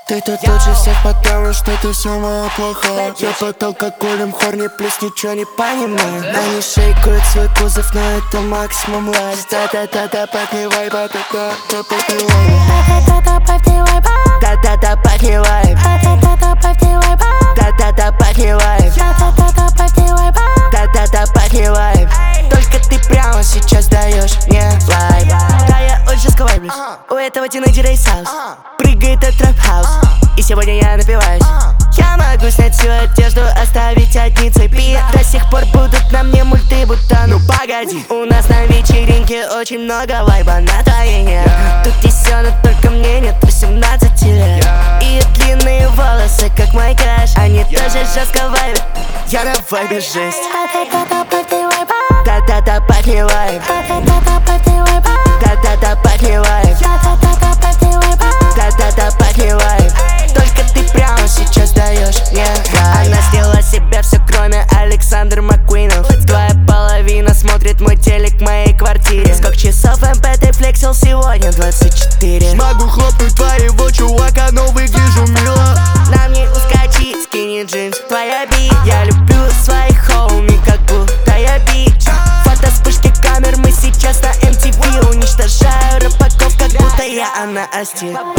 Ты тут лучше всех, потому что ты все моя плохая. Я под алкоголем хорни, плюс ничего не понимаю. Они шейкают свой кузов, но это максимум лайф. Та-та-та-та, пахни вайба, та-та-та, пахни вайба. Та-та-та, пахни вайб. Та-та-та, пахни вайб. Та-та-та, пахни вайб. Та-та-та, пахни вайб. Только ты прямо сейчас даешь мне вайб. Да, я очень сквайблюсь. У этого тинейджера есть хаус. Прыгает от трэп-хаус. И сегодня я напиваюсь. Я могу снять всю одежду, оставить одни цепи. До сих пор будут на мне мульты, будто ну погоди. У нас на вечеринке очень много вайба на твоей. Тут есть все, но только мне нет 18 лет. И длинные волосы, как мой краш. Они тоже жестко вайбят. Я на вайбе жесть. Та-та-та, пахни вайб. Та-та-та, пахни вайб. Та-та-та, пахни вайб. Та-та-та, пахни вайб. Та-та-та, пахни вайб. Только ты прямо сейчас даешь мне вайб. Она сняла себе все, кроме Александр Маккуинов. Твоя половина смотрит мой телек в моей квартире. Сколько часов МП ты флексил сегодня? 24. Могу хлопнуть твоего чувака, но выгляжу мило. На мне ускочи, скини джинс, твоя би. Я люблю своих хоуми, как будто я бич. Фото вспышки камер, мы сейчас на MTV. Уничтожаю рыбаков, как будто я Анна Асти.